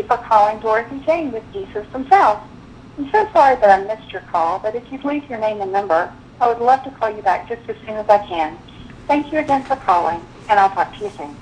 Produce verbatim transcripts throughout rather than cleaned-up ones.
for calling Dorothy Jane with G-Systems South. I'm so sorry that I missed your call, but if you'd leave your name and number, I would love to call you back just as soon as I can. Thank you again for calling, and I'll talk to you soon.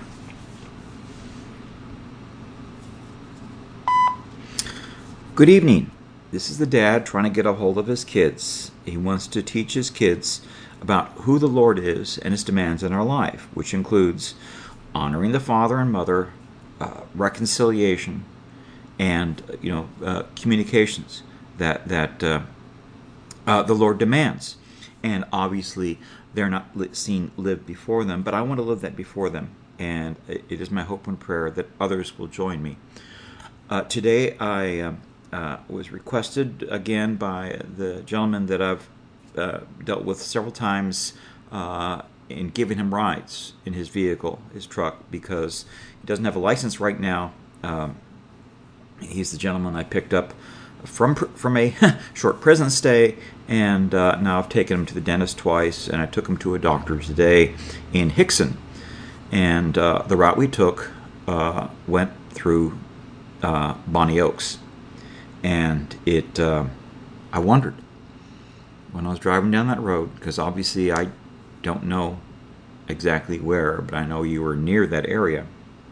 Good evening. This is the dad trying to get a hold of his kids. He wants to teach his kids about who the Lord is and his demands in our life, which includes honoring the father and mother, uh, reconciliation, and you know uh, communications that that uh, uh, the Lord demands. And obviously, they're not li- seen lived before them, but I want to live that before them. And it is my hope and prayer that others will join me. Uh, today, I uh, uh, was requested again by the gentleman that I've uh, dealt with several times uh, in giving him rides in his vehicle, his truck, because he doesn't have a license right now. Um, he's the gentleman I picked up from from a short prison stay, and uh, now I've taken him to the dentist twice, and I took him to a doctor today in Hickson. And uh, the route we took uh, went through uh, Bonnie Oaks, and it. Uh, I wondered when I was driving down that road, because obviously I don't know exactly where, but I know you were near that area,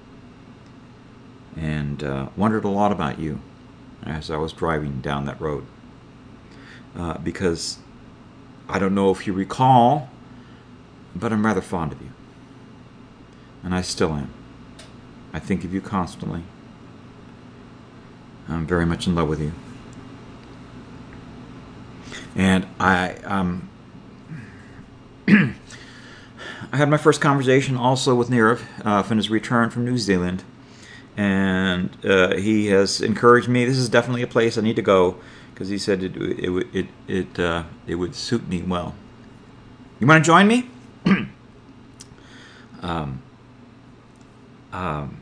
and uh, wondered a lot about you as I was driving down that road, uh, because I don't know if you recall, but I'm rather fond of you, and I still am. I think of you constantly. I'm very much in love with you, and I um I had my first conversation also with Nirav uh, from his return from New Zealand. And uh, he has encouraged me. This is definitely a place I need to go, because he said it it it it uh, it would suit me well. You want to join me? um, um,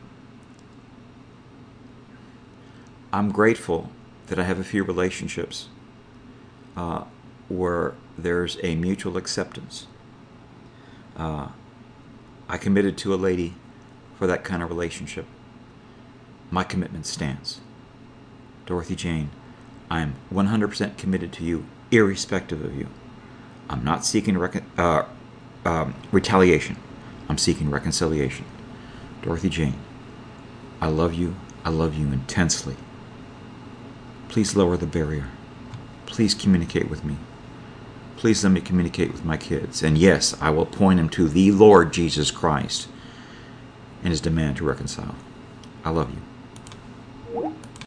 I'm grateful that I have a few relationships uh, where there's a mutual acceptance. Uh, I committed to a lady for that kind of relationship. My commitment stands. Dorothy Jane, I am one hundred percent committed to you, irrespective of you. I'm not seeking rec- uh, um, retaliation. I'm seeking reconciliation. Dorothy Jane, I love you. I love you intensely. Please lower the barrier. Please communicate with me. Please let me communicate with my kids. And yes, I will point them to the Lord Jesus Christ and his demand to reconcile. I love you.